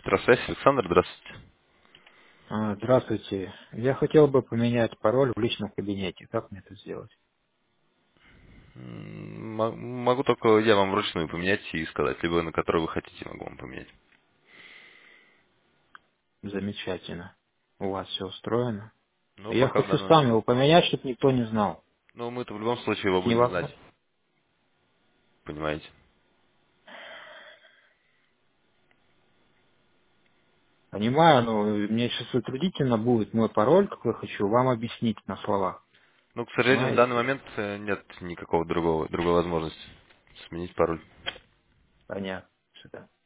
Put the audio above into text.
Здравствуйте, Александр, здравствуйте. Здравствуйте. Я хотел бы поменять пароль в личном кабинете. Как мне это сделать? Могу только я вам вручную поменять и сказать, либо на который вы хотите, могу вам поменять. Замечательно. У вас все устроено. Но Я пока в хочу данный сам момент. его поменять, чтобы никто не знал. Но мы-то в любом случае его Не будем знать, вопрос. понимаете. Понимаю, но мне сейчас затруднительно будет мой пароль, какой хочу, вам объяснить на словах. Но, к сожалению, в данный Понимаете? момент нет никакого другой возможности сменить пароль. Понятно. Что-то.